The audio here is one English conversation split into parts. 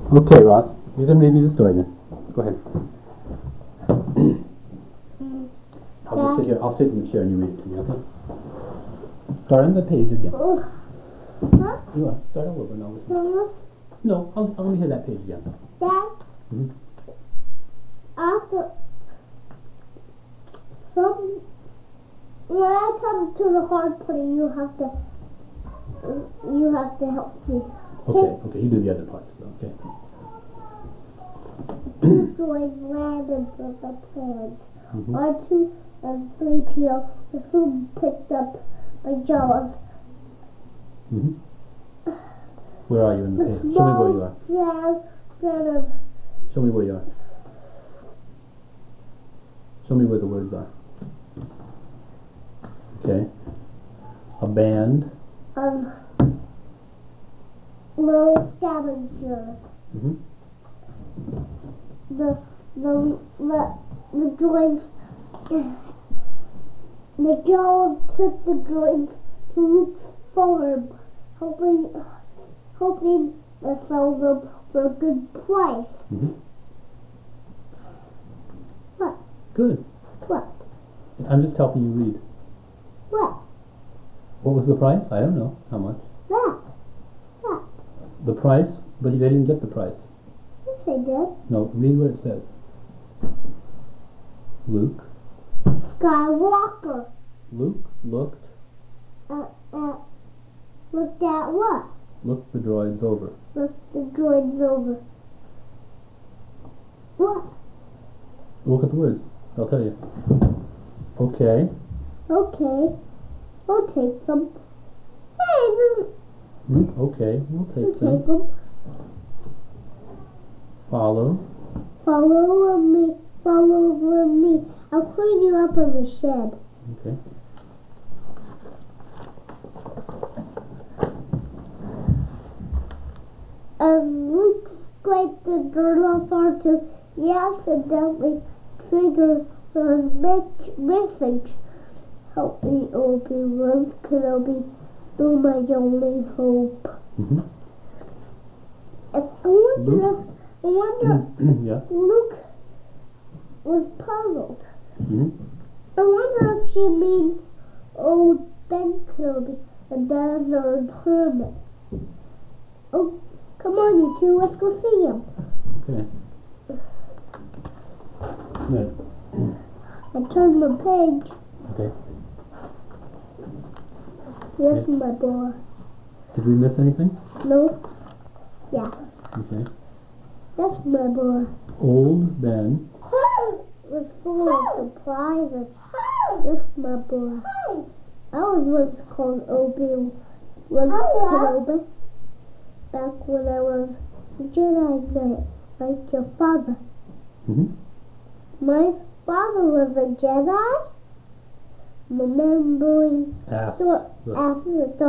Okay, Ross, you can read me the story then. Go ahead. I'll just sit here. I'll sit in the chair and you read it to me, okay? Start on the page again. Huh? You want to start all over now? Listen. Mama? No, I'll let me hear that page again. Dad? Mm-hmm. After when I come to the hard part, you have to help me. Okay, you do the other parts though, okay? Two boys landed with the plans. Mm-hmm. 1, 2, and 3 p.m. The food picked up my jaws. Mm-hmm. Where are you in the page? Show me where you are. Show me where you are. Show me where the words are. Okay. A band. Little scavengers. Mm-hmm. The droids. The jaws took the droids to look forward, hoping to sell them for a good price. Mm-hmm. What? Good. What? I'm just helping you read. What? What was the price? I don't know. How much? That. The price? But they didn't get the price. Yes, they did. No, read what it says. Luke. Skywalker. Luke looked. Looked at what? Looked the droids over. Looked the droids over. What? Look at the words. I'll tell you. Okay. Okay. I'll take them. Hey, Okay, we'll take I'll take them. Follow. Follow me. Follow me. I'll clean you up in the shed. Okay. Luke scraped the dirt off onto the accidentally trigger the message. Help me, Obi-Wan Kenobi. You're my only hope. Mm-hmm. I wonder yeah. Luke was puzzled. Mm-hmm. I wonder if she means old Ben Kenobi, the desert hermit. Oh, come on, you two, let's go see him. Okay. I turned the page. Okay. Yes, my boy. Did we miss anything? No. Yeah. Okay. That's my boy. Old Ben. Was full of surprises. Yes, my boy. I was once called Obi-Wan Kenobi. Back when I was a Jedi Knight, like your father. Mm-hmm. My father was a Jedi. Remembering after the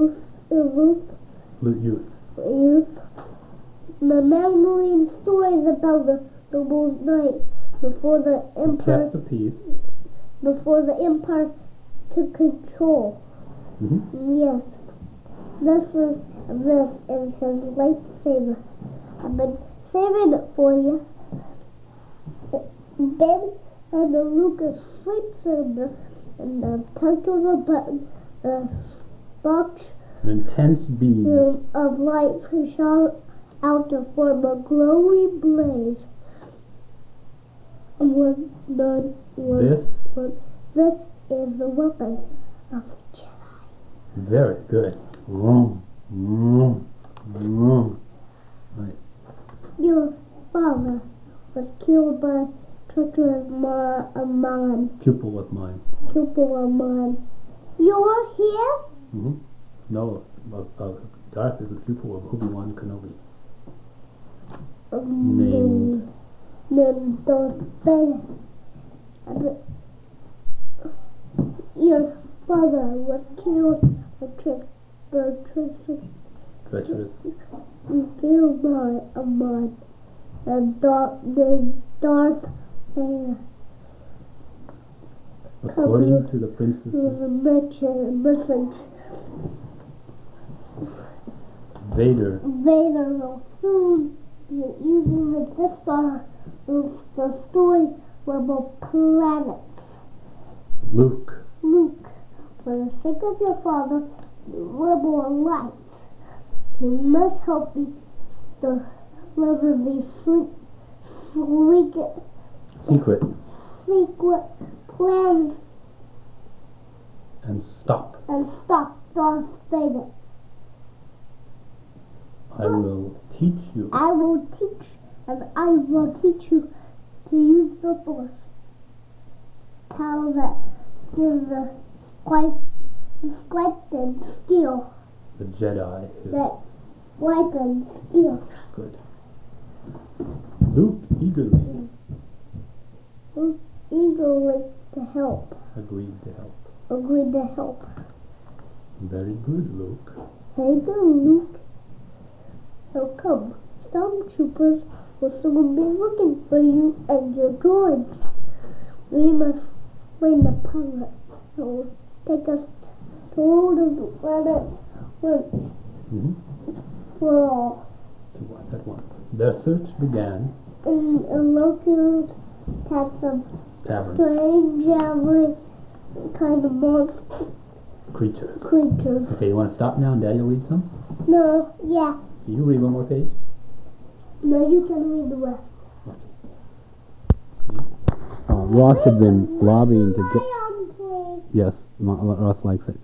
youth. Remembering stories about the noble knight before the Empire kept the peace. Before the Empire took control. Mm-hmm. Yes. This is his lightsaber. I've been saving it for you. Ben and the Lucas lightsaber and the touch of a button, the sparks an intense beam of light shot out to form a glowing blaze. This is the weapon of the Jedi. Very good. Right. Your father was killed by treacherous man. Pupil of mine. You're here? Mm-hmm. No, Darth is a pupil of Obi-Wan Kenobi. Named Darth Vader. Your father was killed by treacherous. Killed by a man named Darth Vader. According to the princess. Message. Vader will soon using the Death Star of the story about planets. Luke. Luke, for the sake of your father, rebel lights. You must help me deliver these Secret. secret plans And stop. and stop Darth Vader. I will teach you. I will teach you to use the Force. Power that gives the strength and skill. The Jedi. That weapon skill. Good. Luke eagerly Luke eagerly to help. agreed to help. Agreed to help. Very good, Luke. Hey there, Luke. So come. Stormtroopers will soon be looking for you and your droids. We must find the pilot that will take us to all of the planet once for all. To what at once. Their search began. In a local types of Tavern. strange, every kind of monster Creatures. creatures. Okay, you want to stop now and Daddy will read some? No, yeah. You read one more page? No, you can read the rest. Ross had been lobbying to get... Please. Yes, Ross likes it.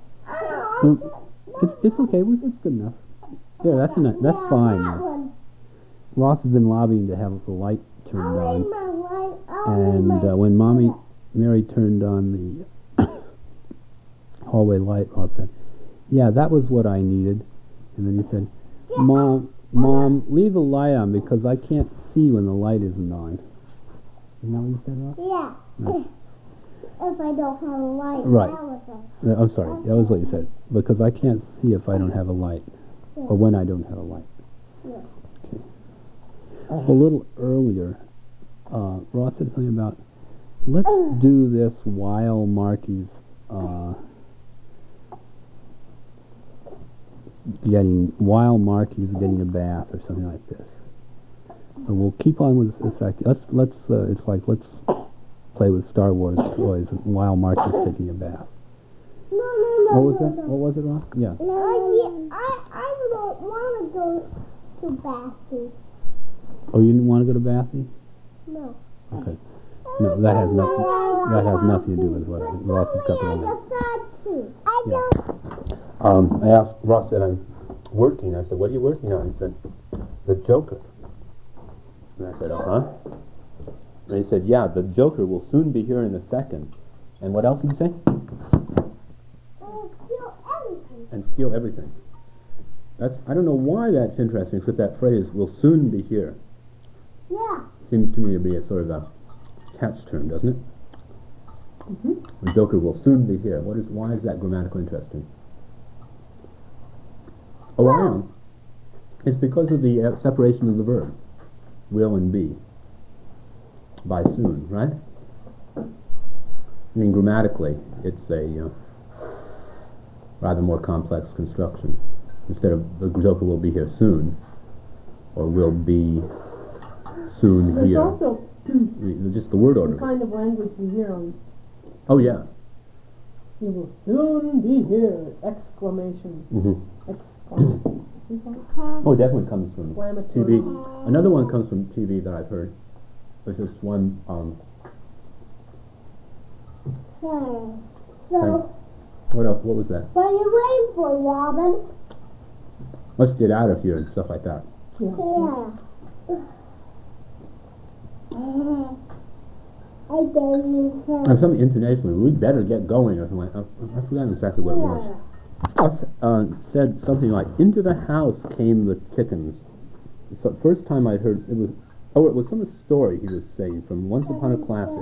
It's okay. It's good enough. There, that's fine. That one. Ross has been lobbying to have the light turned I'll on. read my light. And when Mary turned on the hallway light, Ross said, "Yeah, that was what I needed." And then he said, Mom, leave the light on because I can't see when the light isn't on." Isn't that what you said, Ross? Yeah. Right. If I don't have a light. Right. That was it. I'm sorry, that was what you said. Because I can't see if I don't have a light. Yeah. Or when I don't have a light. Yeah. Okay. A little earlier, Ross said something about, let's do this while Marky's getting a bath or something like this. So we'll keep on with this activity. Let's play with Star Wars toys while Marky's taking a bath. No. What was that? What was it, Ross? Yeah. I don't want to go to Bathy. Oh, you didn't want to go to Bathy? No. Okay. No, that has nothing to do with what Ross has got going on. I asked Ross, said, "I'm working." I said, "What are you working on?" He said, "The Joker." And I said, "Uh-huh." And he said, "Yeah, the Joker will soon be here in a second." And what else did he say? Steal everything. And steal everything. I don't know why that's interesting, except that phrase, "will soon be here." Yeah. Seems to me to be a sort of a catch term, doesn't it? The Joker will soon be here. Why is that grammatically interesting? Oh, I know. It's because of the separation of the verb, will and be, by soon, right? I mean, grammatically, it's a rather more complex construction. Instead of the Joker will be here soon, or will be soon There's here. also Just the word order. the kind of language you hear on, Oh, yeah. "He will soon be here!" Exclamation. Exclamation. Oh, it definitely comes from Exclamatory. TV. Another one comes from TV that I've heard, which is one, So, what else? What was that? what are you waiting for, Robin? Let's get out of here and stuff like that. Yeah. I gave you Or some intonation, we'd better get going, or something like that. I forgot exactly what it was. Said something like, "Into the house came the chickens." So first time I heard it was from a story he was saying from Once Upon a Classic.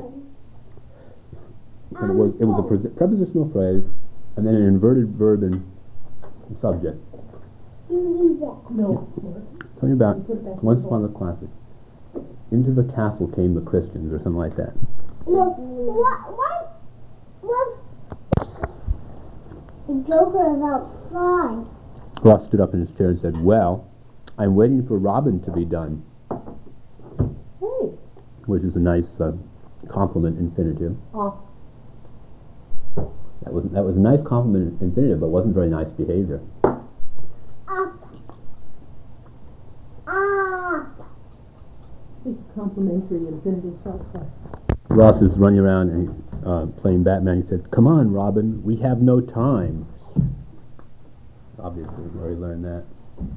And it was a prepositional phrase, and then an inverted verb and subject. No. Something about Once Upon a Classic. Into the castle came the Christians, or something like that. No, what? The Joker is outside. Ross stood up in his chair and said, "Well, I'm waiting for Robin to be done, Hey. which is a nice compliment infinitive. Oh. That was a nice compliment infinitive, but wasn't very nice behavior. It's complimentary infinitive short form. Ross is running around and playing Batman. He said, "Come on, Robin, we have no time." Obviously, where he learned that.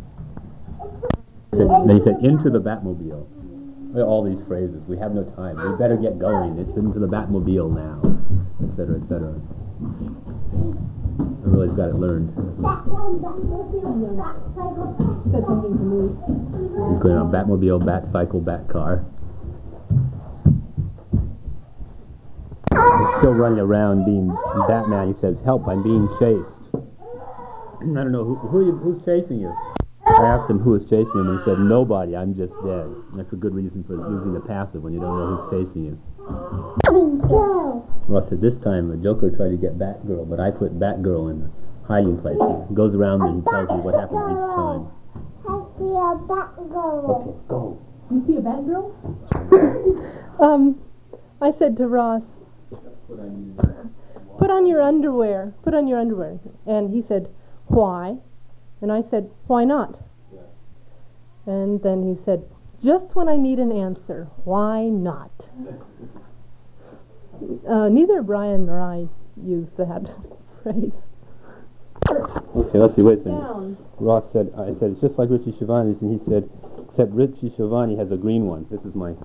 Then he said, "Into the Batmobile." All these phrases. We have no time. We better get going. It's into the Batmobile now, etc., etc. I really got it learned. Said something to me. He's going on Batmobile, Batcycle, Batcar. He's still running around being Batman. He says, "Help, I'm being chased." I don't know, who's chasing you? I asked him who was chasing him, and he said, "Nobody, I'm just dead." That's a good reason for using the passive when you don't know who's chasing you. Ross said, "This time the Joker tried to get Batgirl, but I put Batgirl in the hiding place. He goes around and tells me what happens each time." I see a Batgirl. Okay, go. You see a Batgirl? I said to Ross, put on your underwear. Put on your underwear. And he said, "Why?" And I said, "Why not?" And then he said, "Just when I need an answer, why not?" Neither Brian nor I used that phrase. Okay, let's see, wait a second. Down. Ross said, I said, "It's just like Richie Schiavone's," and he said, "Except Richie Schiavone has a green one." This is my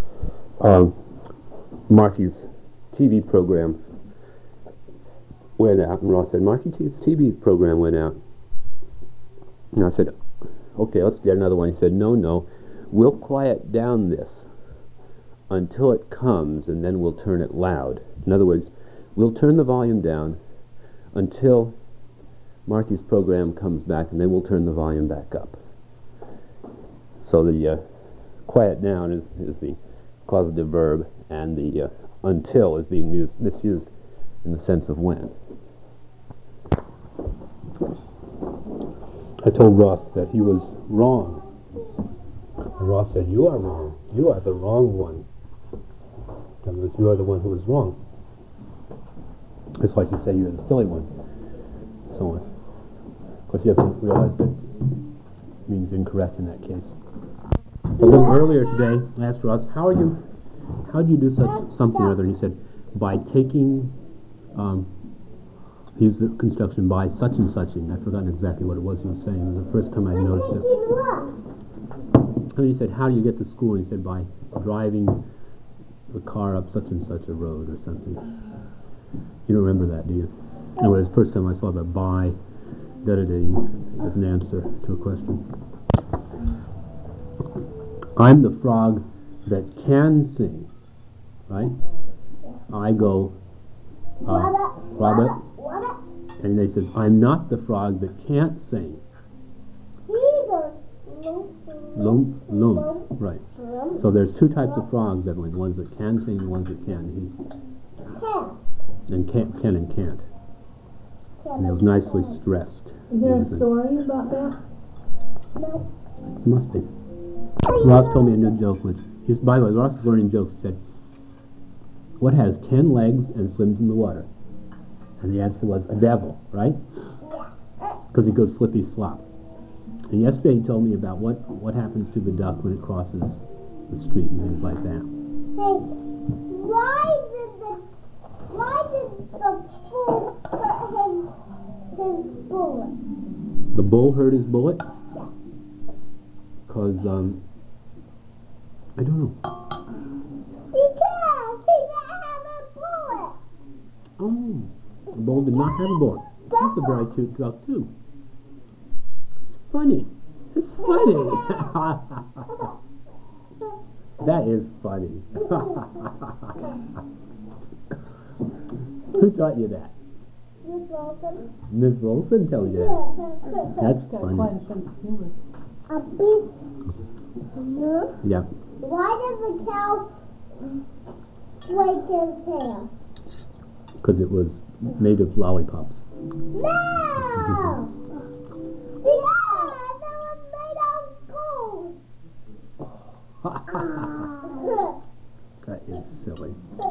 Marty's TV program went out, and Ross said, "Marty's TV program went out." And I said, "Okay, let's get another one." He said, no, we'll quiet down this until it comes, and then we'll turn it loud." In other words, we'll turn the volume down until Marty's program comes back, and then we'll turn the volume back up. So the quiet down is the causative verb, and the until is being misused in the sense of when. I told Ross that he was wrong. And Ross said, "You are wrong. You are the wrong one." In other words, you are the one who is wrong. It's like you say you're the silly one. So on. Of course, he hasn't realized that it means incorrect in that case. A little earlier today, I asked Ross, how do you do something or other? And he said, by taking, he used the construction by such and suching. I've forgotten exactly what it was he was saying. It was the first time I noticed it. And he said, "How do you get to school?" And he said, "By driving the car up such and such a road," or something. You don't remember that, do you? Anyway, it was the first time I saw the by dedicating as an answer to a question. I'm the frog that can sing, right? I go, Robert, and he says, "I'm not the frog that can't sing." Lump, right. So there's two types of frogs, Evelyn. Ones that can sing and ones that can't. And can and can't. And it was nicely stressed. Is there a story about that? No. It must be. Ross told me a new joke, by the way, Ross is learning jokes. He said, "What has 10 legs and swims in the water?" And the answer was a devil, right? Because he goes slippy slop. And yesterday he told me about what happens to the duck when it crosses the street and things like that. Hey, why did the bull hurt his bullet? The bull hurt his bullet? Yeah. Because, I don't know. Because he didn't have a bullet. Oh, the bull did not have a bullet. That's a very cute duck, too. It's funny. It's funny. That is funny. Who taught you that? Miss Wilson. Miss Wilson told you that. That's Got funny. quite a sense of humor. A beef. No. Yeah. Why does the cow flake his hair? Because it was made of lollipops. No! Because it was made of That is silly.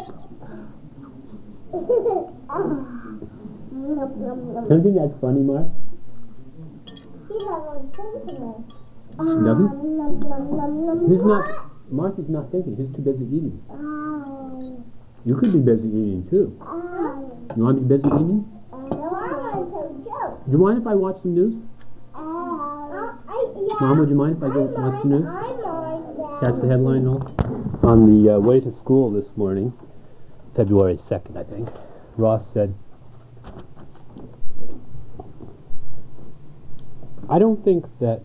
Don't you think that's funny, Mark? He doesn't think to me. He doesn't? He's not. Mark is not thinking. He's too busy eating. You could be busy eating too. You want to be busy eating? Do you mind if I watch the news? Mom, would you mind if I go watch the news? Catch the headline and all? On the way to school this morning, February 2nd, I think, Ross said, I don't think that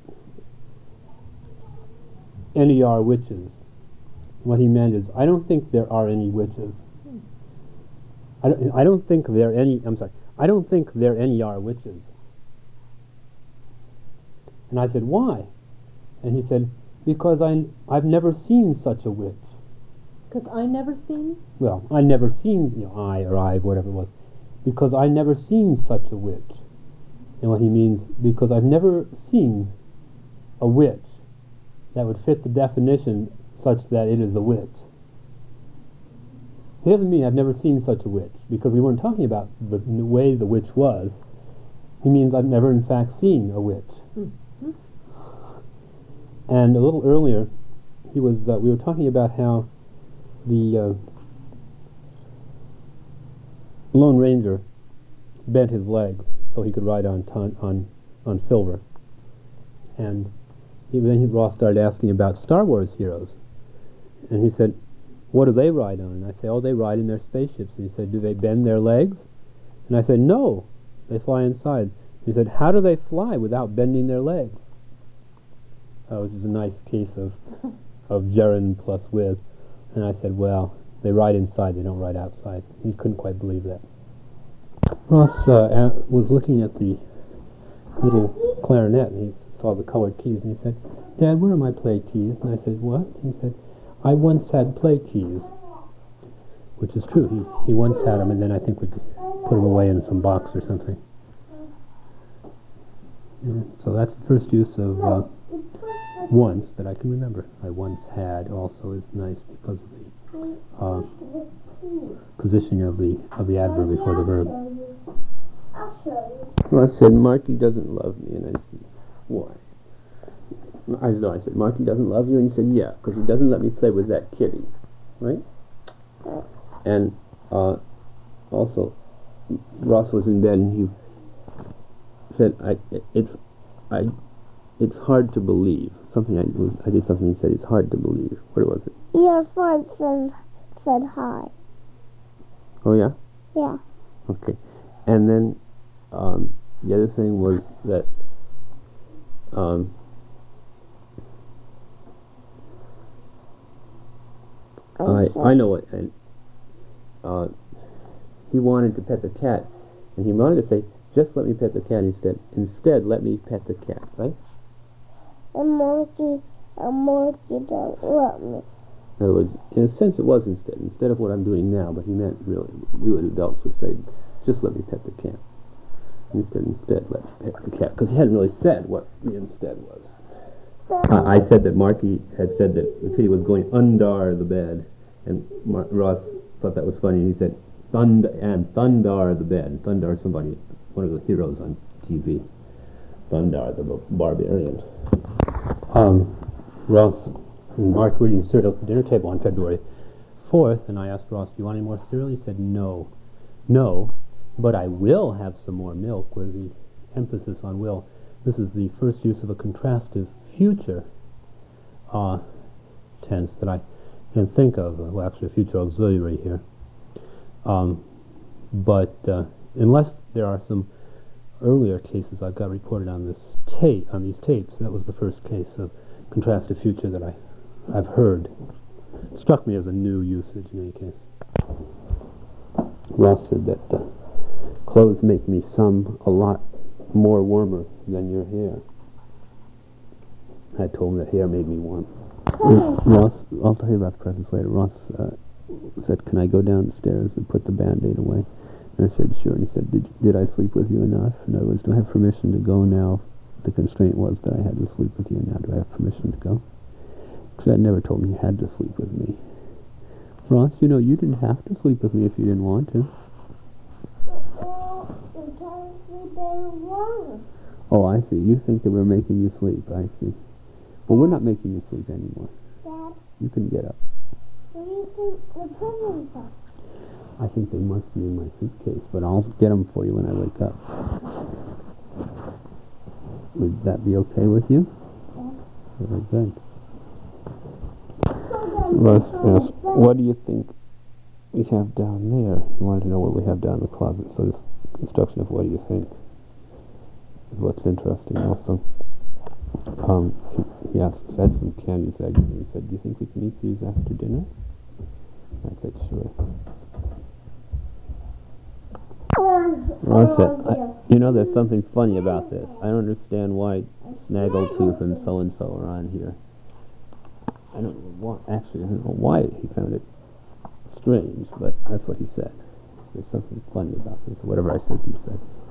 any are witches. What he meant is, I don't think there are any witches. I don't think there any, I'm sorry, I don't think there any are witches. And I said, why? And he said, because I've never seen such a witch. Because I never seen? Well, I never seen, whatever it was. Because I never seen such a witch. And what he means, because I've never seen a witch that would fit the definition such that it is a witch. He doesn't mean I've never seen such a witch, because we weren't talking about the way the witch was. He means I've never in fact seen a witch. Mm-hmm. And a little earlier, we were talking about how the Lone Ranger bent his legs so he could ride on Silver. And then Ross started asking about Star Wars heroes. And he said, what do they ride on? And I said, oh, they ride in their spaceships. And he said, do they bend their legs? And I said, no, they fly inside. He said, how do they fly without bending their legs? Which is a nice case of gerund plus with. And I said, well, they ride inside, they don't ride outside. He couldn't quite believe that. Ross was looking at the little clarinet, and he saw the colored keys, and he said, Dad, where are my play keys? And I said, what? He said, I once had play keys. Which is true. He once had them, and then I think we put them away in some box or something. And so that's the first use of once that I can remember. I once had also is nice because of the positioning of the adverb before the verb. Well, I said, Marky doesn't love me, and I said, why? I said, Marky doesn't love you, and he said, yeah, because he doesn't let me play with that kitty, right? And also, Ross was in bed, and he said, it's hard to believe. I did something. He said, it's hard to believe. What was it? Your friend said hi. Oh yeah. Yeah. Okay. And then the other thing was that I know it. And he wanted to pet the cat, and he wanted to say, just let me pet the cat instead let me pet the cat, right? A monkey don't let me. In other words, in a sense it was instead of what I'm doing now, but he meant really, we adults would say, just let me pet the cat. And he said, instead let me pet the cat, because he hadn't really said what the instead was. I said that Marky had said that the kitty was going under the bed, and Ross thought that was funny, and he said, Thundar the bed. Thundar, somebody, one of the heroes on TV. Thundar the barbarian. Ross and Mark were eating cereal at the dinner table on February 4th, and I asked Ross, do you want any more cereal? He said, no, but I will have some more milk, with the emphasis on will. This is the first use of a contrastive future tense that I can think of. Well, actually a future auxiliary here. But unless there are some earlier cases I've got reported on this on these tapes, that was the first case of contrastive future that I've heard. It struck me as a new usage in any case. Ross said that clothes make me a lot more warmer than your hair. I told him that hair made me warm. Ross, I'll tell you about the presents later. Ross said, can I go downstairs and put the Band-Aid away? And I said, sure. And he said, did I sleep with you enough? In other words, do I have permission to go now? The constraint was that I had to sleep with you, and now do I have permission to go? Dad never told me you had to sleep with me. Ross, you know, you didn't have to sleep with me if you didn't want to. You can't sleep anymore. Oh, I see. You think that we're making you sleep. I see. Well, we're not making you sleep anymore. Dad, You can get up. where do you think the presents are? I think they must be in my suitcase, but I'll get them for you when I wake up. Would that be okay with you? Yeah. Very good. Russ asked, what do you think we have down there? He wanted to know what we have down in the closet. So this construction of what do you think is what's interesting also. He said some candy eggs, and he said, do you think we can eat these after dinner? I said, sure. Ross said, you know, there's something funny about this. I don't understand why Snaggletooth and so-and-so are on here. I don't know why he found it strange, but that's what he said. There's something funny about this, whatever I said he said.